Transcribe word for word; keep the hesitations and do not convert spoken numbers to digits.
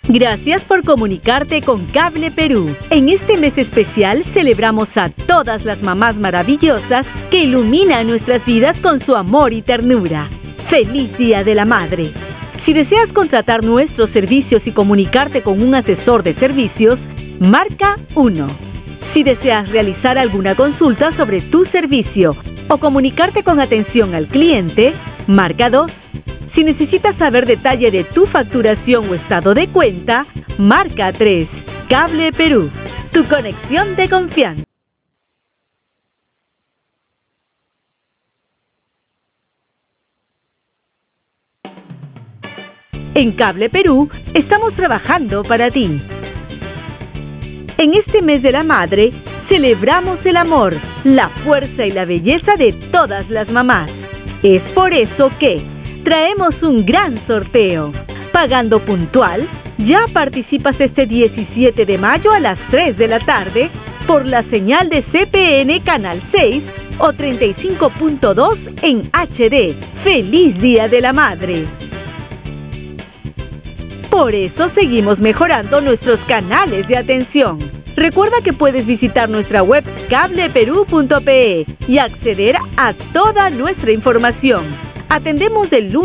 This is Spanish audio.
Gracias por comunicarte con Cable Perú. En este mes especial celebramos a todas las mamás maravillosas que iluminan nuestras vidas con su amor y ternura. ¡Feliz Día de la Madre! Si deseas contratar nuestros servicios y comunicarte con un asesor de servicios, marca uno. Si deseas realizar alguna consulta sobre tu servicio o comunicarte con atención al cliente, marca dos. Si necesitas saber detalle de tu facturación o estado de cuenta, marca tres. Cable Perú, tu conexión de confianza. En Cable Perú estamos trabajando para ti. En este mes de la madre, celebramos el amor, la fuerza y la belleza de todas las mamás. Es por eso que traemos un gran sorteo. Pagando puntual, ya participas este diecisiete de mayo a las tres de la tarde por la señal de C P N Canal seis o treinta y cinco punto dos en H D. ¡Feliz Día de la Madre! Por eso seguimos mejorando nuestros canales de atención. Recuerda que puedes visitar nuestra web cable perú punto pe y acceder a toda nuestra información. Atendemos de lunes